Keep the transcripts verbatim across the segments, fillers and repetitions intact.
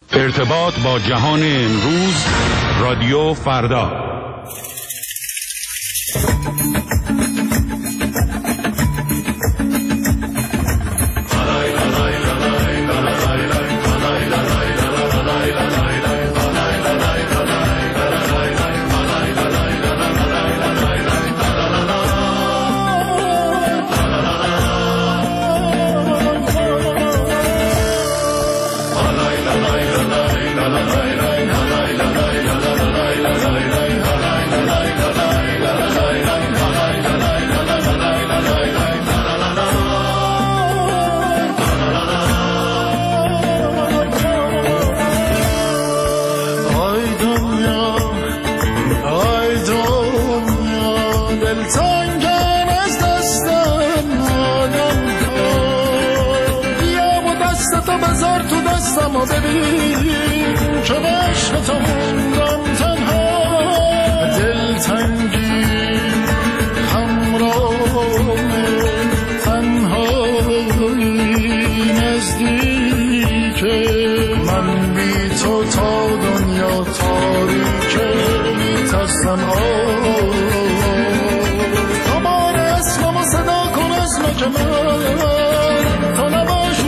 ارتباط با جهان امروز، رادیو فردا. ببین که عشق تو موندم تنها، دلتنگی همراه تنهایی نزدیکه، من بی تو تا دنیا تاریکه، میترسم دوباره اسممو صدا کن، اسم که من تو نباشی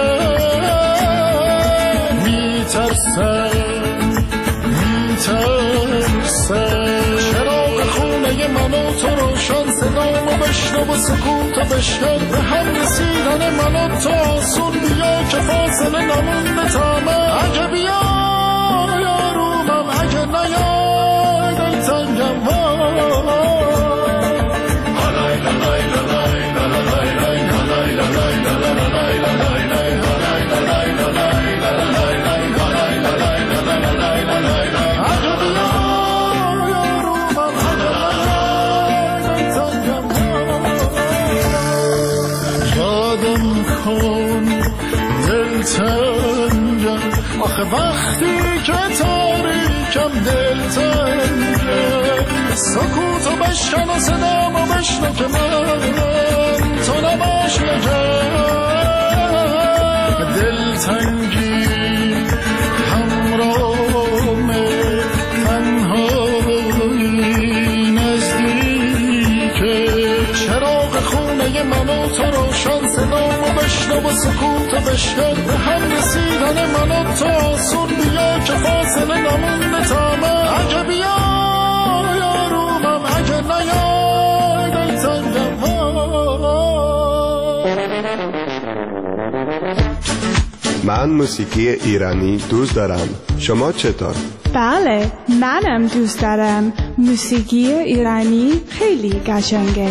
میترسم چراغ خونه من و تو روشن، صدامو بشنو و سکوتو بشکن، به هم رسیدن من و تو آسون، بیا که فاصله نمونده تا من، اگه بیا یارومم، اگه نیای دلتنگم آخه وقتی که تاریکم دلتنگم، سکوتو بشکن و صدامو بشنو که من تو نباشی اگر، دلتنگی همراهم تنهایی نزدیکه، چراغ خونه من و تو روشن، صدامو بشنو و سکوتو بشکن، به هم رسیدن من و تو آسون، بیا که فاصله نمونده تا من، اگه بیا یارومم، اگه نیای دلتنگم. من موسیقی ایرانی دوست دارم، شما چطور؟ بله، منم دوست دارم، موسیقی ایرانی خیلی قشنگه.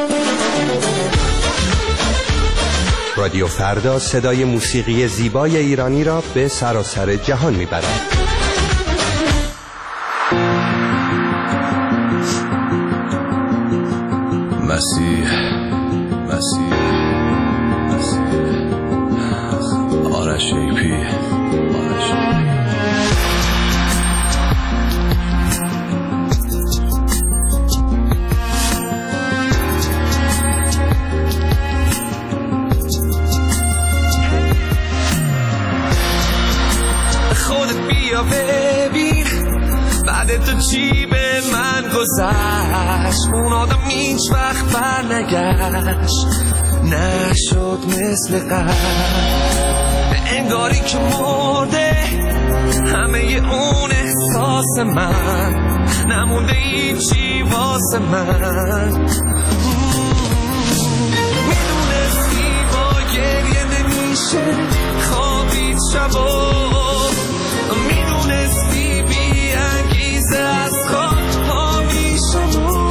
رادیو فردا صدای موسیقی زیبای ایرانی را به سراسر جهان میبرد. مسیح مسیح مسیح آرش ایپی آرش ایپی ببین بعد تو چی به من گذشت، اون آدم هیچ وقت بر نگشت، نشد مثل قبل، انگاری که مرده همه اون احساس من، نمونده هیچی واسه من، میدونستی با گریه نمیشه خوابید شبا، میدونستی بی انگیزه از خواب ها میشم،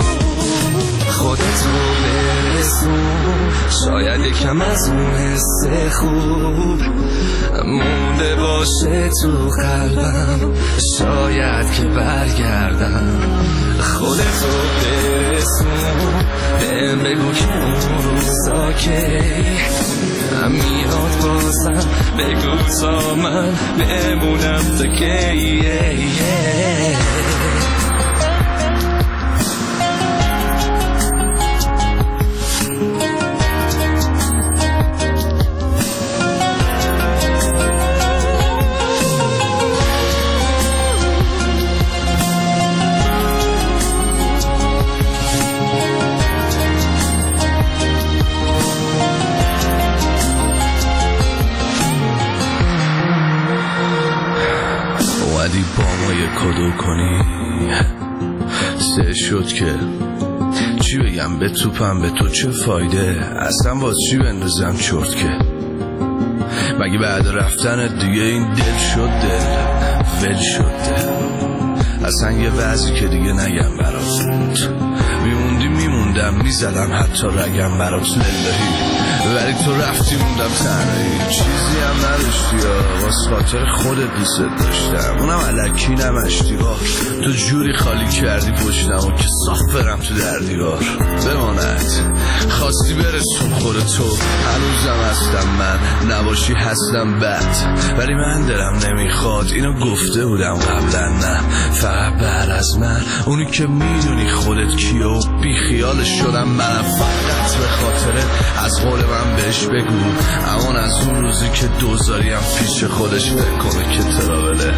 خودت رو برسون، شاید یکم از اون حس خوب مونده باشه تو قلبم، شاید که برگردم، خودت رو برسون، بهم بگو که اون روزا که میاد بازم، بگو تا من بمونم تا کی. اومدی با ما یه کدو کنی. سه شد که چی بگم به توپم، به تو چه فایده، اصلا باز چی بندازم چرت که. مگه بعد رفتن دیگه این دل شد دل ول شد دل. اصلا یه وضعی که دیگه نگم برات، میموندی میموندم میزدم حتی رگم برات للهی. ولی تو رفتی موندم تنهایی، چیزی هم نداشتی یا واسه خاطر خودت دوست داشتم، اونم الکی نمشتی ها. تو جوری خالی کردی پشتم و که صاف برم تو در دیوار. بماند خواستی برسون خود تو، هنوزم هستم من، نباشی هستم بد. ولی من دلم نمیخواد، اینو گفته بودم قبلا، نه فقط بعد از من. اونی که میدونی خودت کیه و بی خیالش شدم منم، فقط به خاطر از قول من بهش بگو. امان از اون روزی که دوزاریم پیش خودش فکر کنه که تراوله.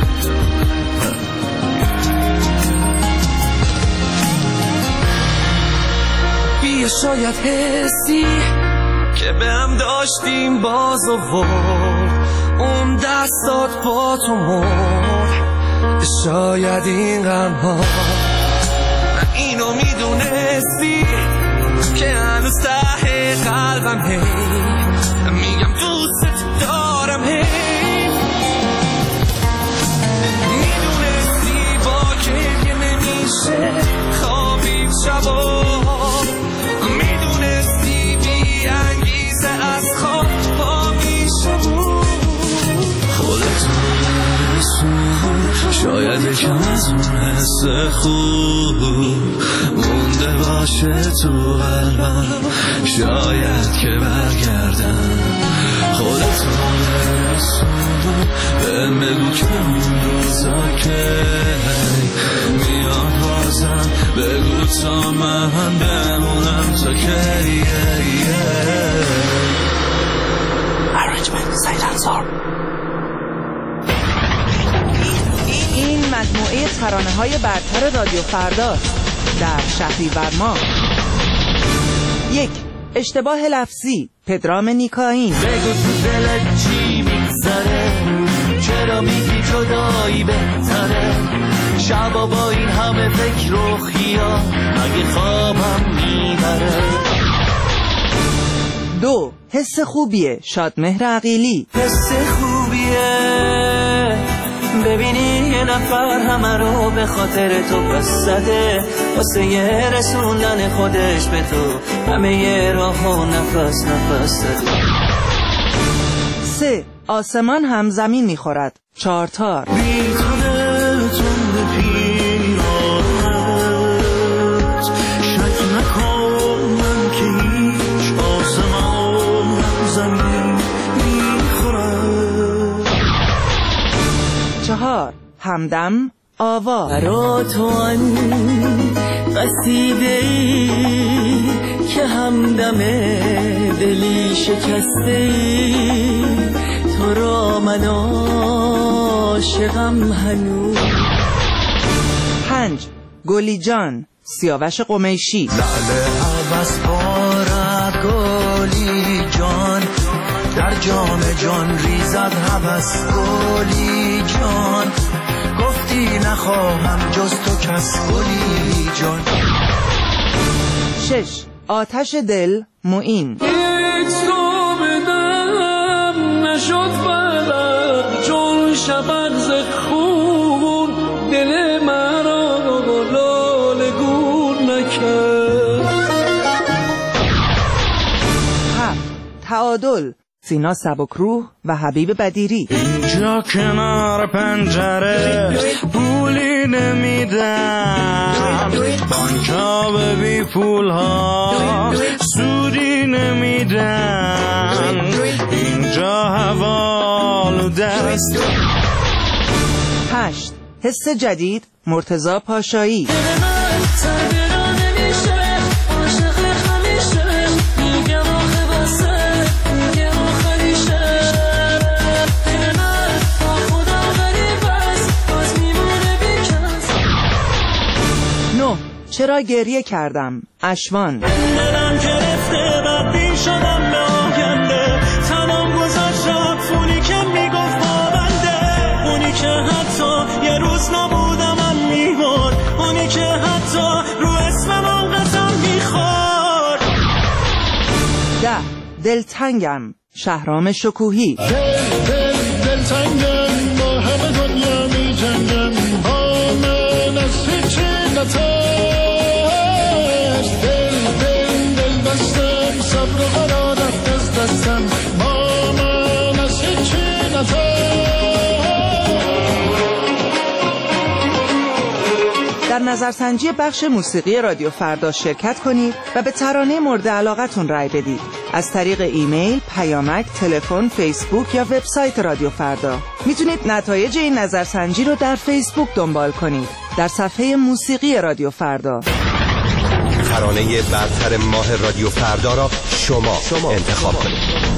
بیا شاید حسی که به هم داشتیم باز و ور، اون دستات با تو مر. شاید این غم ها اینو میدونستی که هنوز ته قلبم هی میگم دوست دارم، هی میدونستی با که نمیشه خوابید شبا، میدونستی بی انگیزه از خواب پا میشم. خودتو برسون شاید یکم از اون حس خوب مونده باشه تو قلبم، شاید که برگردم. خودتو برسون بهم بگو که اون روزا که میاد بازم، بگو تا من بمونم تا که Arrangement Silencer. این مجموعه ترانه‌های برتر رادیو فرداست در شهریور ماه. یک، اشتباه لفظی، پدرام نیکاین. بگو تو دلت چی میگذره، چرا میگی جدایی بهتره، شبا با این همه فکر و خیال مگه خوابم میبره. دو، حس خوبیه، شادمهر عقیلی. حس خوبیه ببینی یه نفر همه رو به خاطر تو پس زده، واسه یه رسوندن خودش به تو همه یه راه و نفس نفس زده. سه، آسمان هم زمین میخورد، چارتار. بی تو دلتون به پیرانت شک نکن من که هیچ آسمان هم زمین میخورد. چهار، همدم آوا. برا تو آن قصیده ای که همدم دلی شکسته ای، تو را من عاشقم هنوز. پنج، گلی جان، سیاوش قمیشی. لعل عوض بارد گلی جان، در جام جان ریزد هوس گلی جان، گفتی نخواهم جز تو کس گلی جان. شش، آتش دل، معین. هیچ تو بدم نشد بلد چون شبرز خون، دل مرا لاله گون نکرد. هفت، تعادل، سینا سبکروح و حبیب بدیری. اینجا کنار پنجره پولی نمیدم، بانکا به بی پول ها سودی نمیدن، اینجا حوالو دست. هشت، حس جدید، مرتضی پاشایی. چرا گریه کردم، اشوان. دلم گرفته بدبین شدم به آینده، تمام گذاشتم اونی که میگفت با بنده، اونی که حتی یه روز دلتنگم شهرام شکوهی. دل دل دلتنگم با همه دنیا می جنگم، با من از هیچی نترس. دل دل دل دستم صبر و قرار رفت از دستم، با من از هیچی نترس. در نظرسنجی بخش موسیقی رادیو فردا شرکت کنید و به ترانه مورد علاقتون رای بدید از طریق ایمیل، پیامک، تلفن، فیسبوک یا وبسایت رادیو فردا. میتونید نتایج این نظرسنجی رو در فیسبوک دنبال کنید در صفحه موسیقی رادیو فردا. ترانه برتر ماه رادیو فردا را شما, شما انتخاب کنید.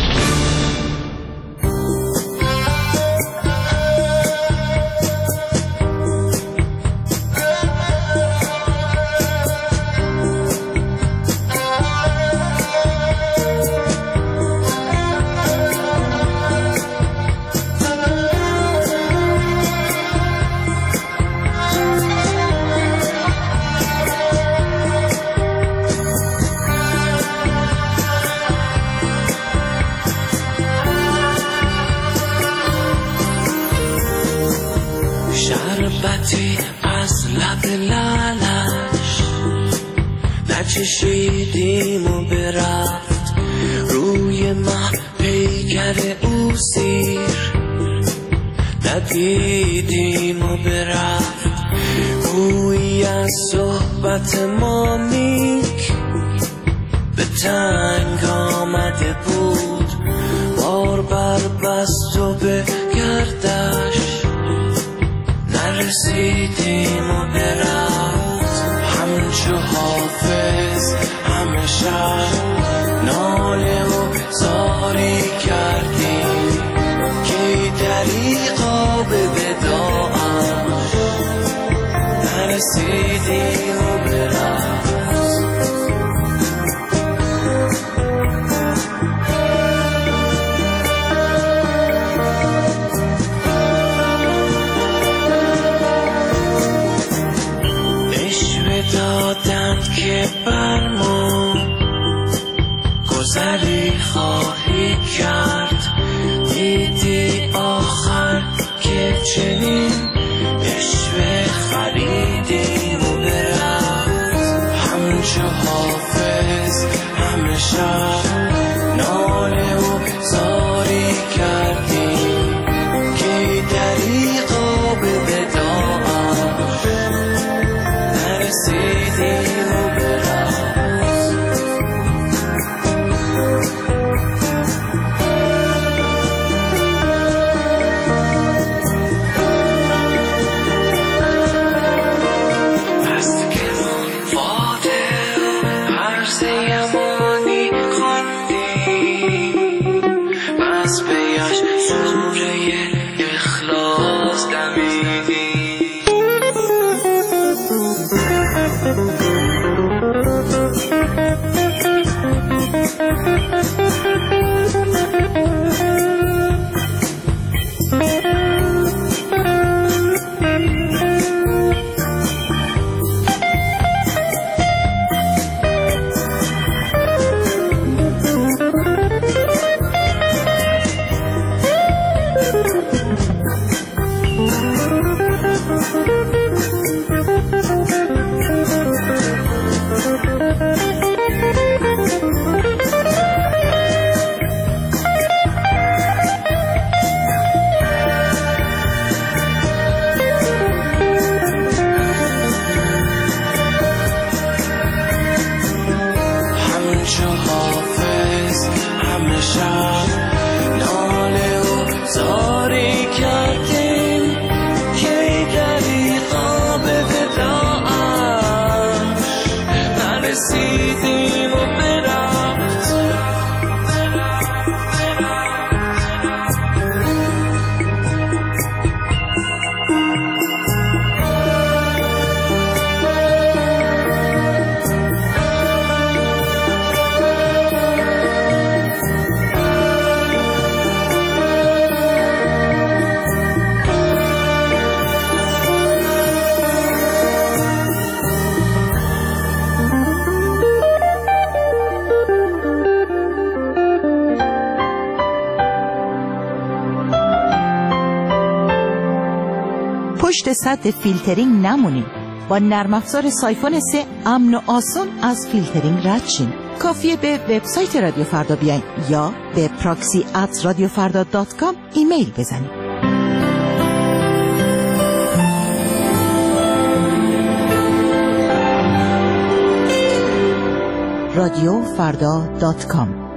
شربتی از لب لالش نچشیدیم و برفت روی مه پیکر او سیر ندیدیم و برفت گویی از صحبت ما نیک به تنگ آمده بود بار بر بست و به گردش نرسیدیم و برفت همچو حافظ همه شب ناله و زاری کردیم که دریقا به وداعش نرسیدیم و برفت. که بر ما گذری خواهی کرد دیدی آخر که چنین عشوه خریدیم و برفت همچو حافظ همه شب ناله و زاری کردیم که دریقا به وداعش نرسیدیم. خواهی پشت سطح فیلترینگ نمونین. با نرم افزار سایفون سه امن و آسان از فیلترینگ رد شین. کافیه به وبسایت رادیو فردا بیاین یا به پراکسی ات رادیو فردا دات کام ایمیل بزنید. رادیو فردا دات کام.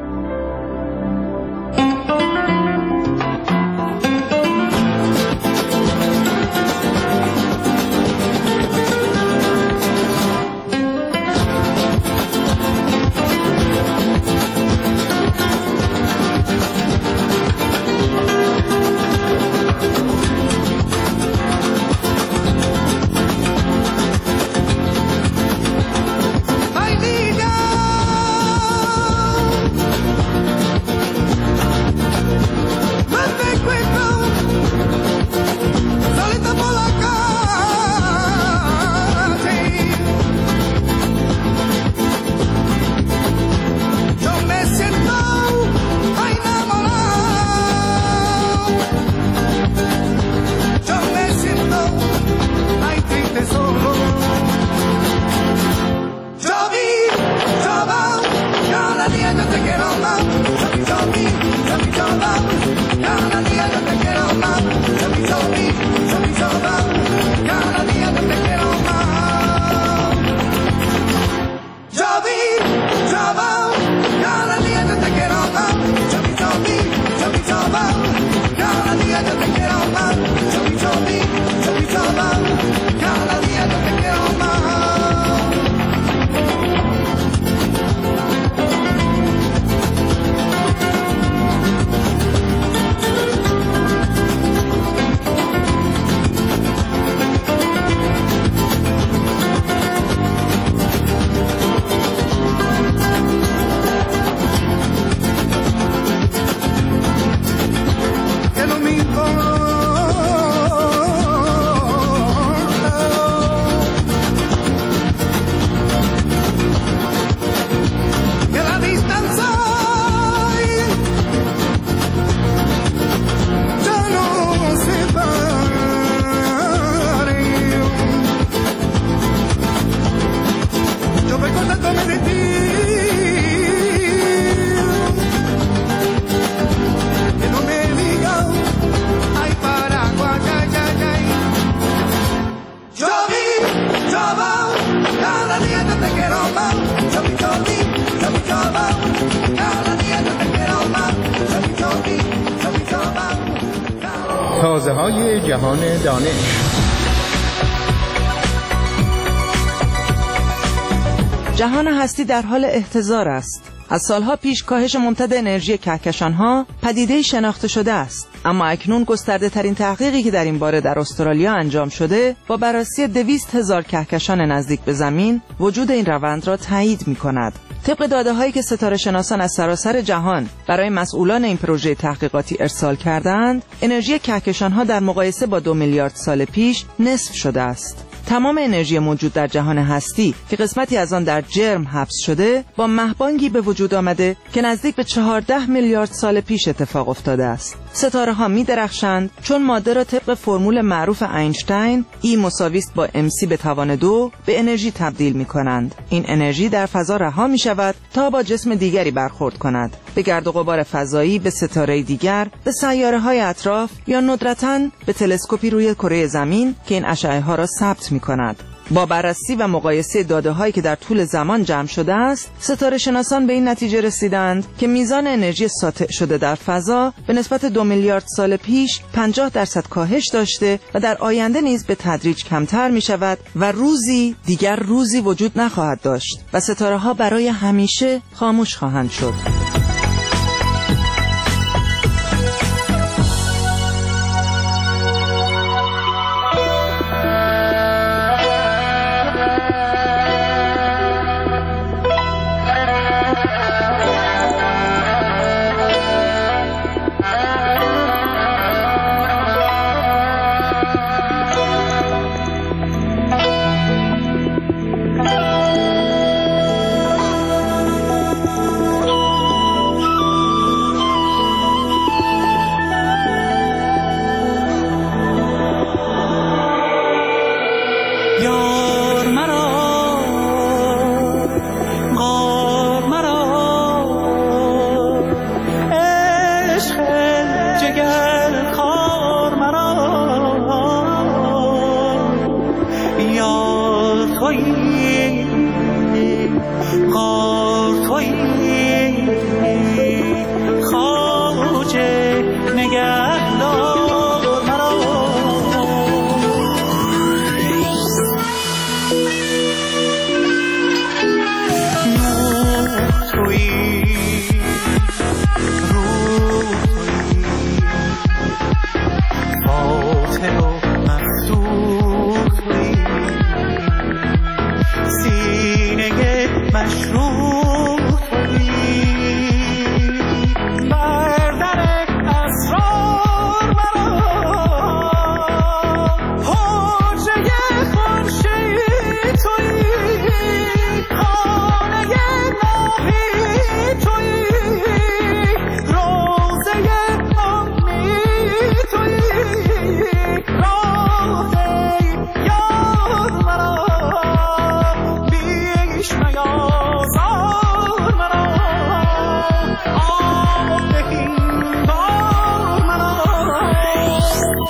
تازه های جهان دانش. جهان هستی در حال احتضار است. از سالها پیش کاهش ممتد انرژی کهکشان‌ها پدیده‌ای شناخته شده است، اما اکنون گسترده ترین تحقیقی که در این باره در استرالیا انجام شده با بررسی دویست هزار کهکشان نزدیک به زمین وجود این روند را تایید می‌کند. طبق داده‌هایی که ستاره شناسان از سراسر جهان برای مسئولان این پروژه تحقیقاتی ارسال کردند، انرژی کهکشان‌ها در مقایسه با دو میلیارد سال پیش نصف شده است. تمام انرژی موجود در جهان هستی که قسمتی از آن در جرم حبس شده با مهبانگی به وجود آمده که نزدیک به چهارده میلیارد سال پیش اتفاق افتاده است. ستاره ها می درخشند چون ماده را طبق فرمول معروف اینشتین E مساوی است با ام سی به توان دو به انرژی تبدیل می کنند. این انرژی در فضا رها می شود تا با جسم دیگری برخورد کند، به گرد و غبار فضایی، به ستاره دیگر، به سیاره های اطراف یا ندرتاً به تلسکوپی روی کره زمین که این اشعه ها را ثبت می کند. با بررسی و مقایسه داده‌هایی که در طول زمان جمع شده است، ستاره شناسان به این نتیجه رسیدند که میزان انرژی ساطع شده در فضا به نسبت دو میلیارد سال پیش پنجاه درصد کاهش داشته و در آینده نیز به تدریج کمتر می شود و روزی دیگر روزی وجود نخواهد داشت و ستاره‌ها برای همیشه خاموش خواهند شد.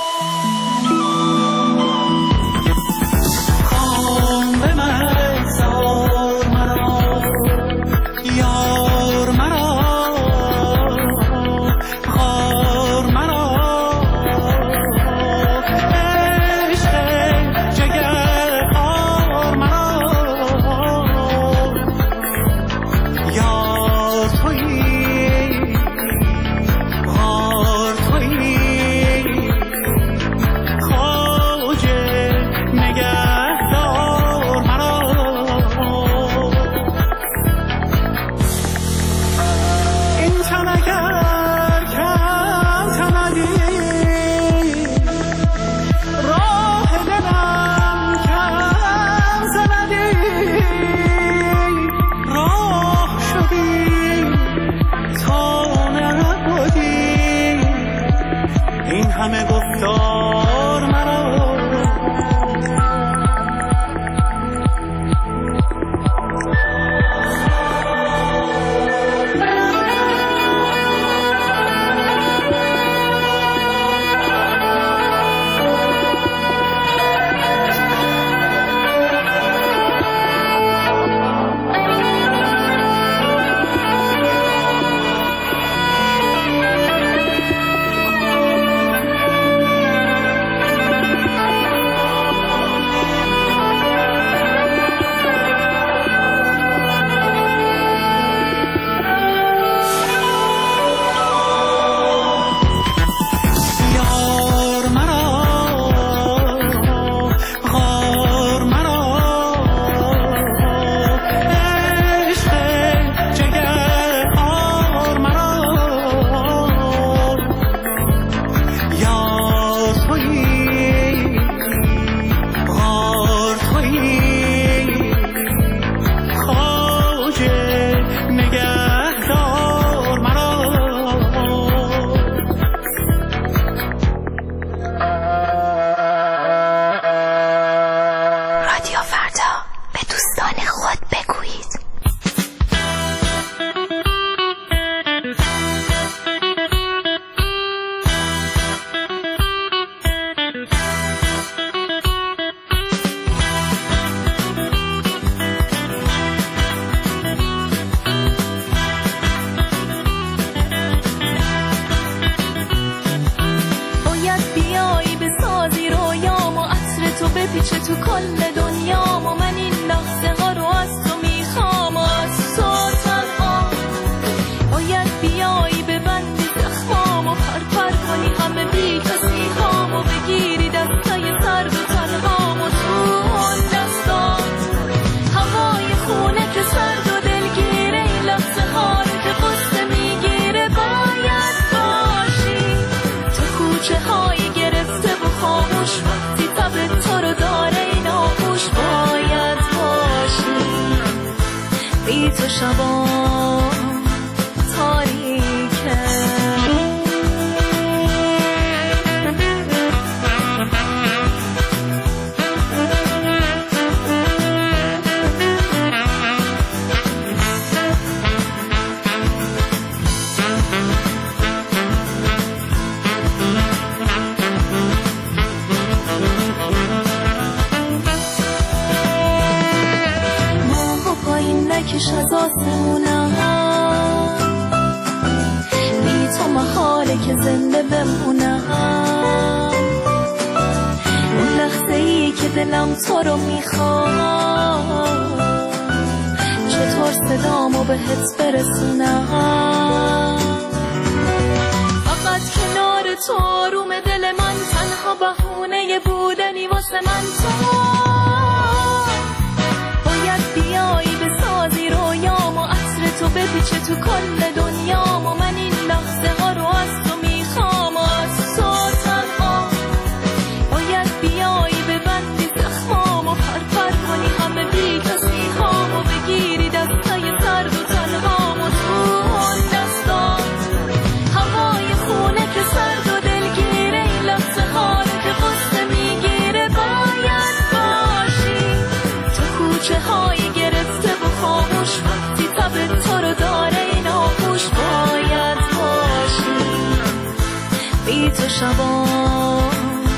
شبا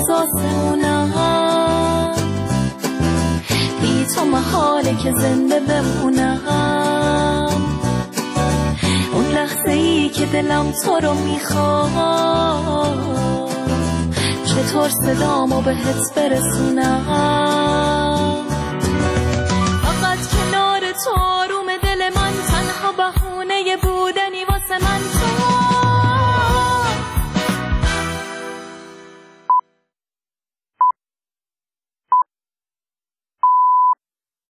احساسمونم، بی تو محاله که زنده بمونم. اون لحظه ای که دلم تو رو میخواد، چطور صدامو بهت برسونم؟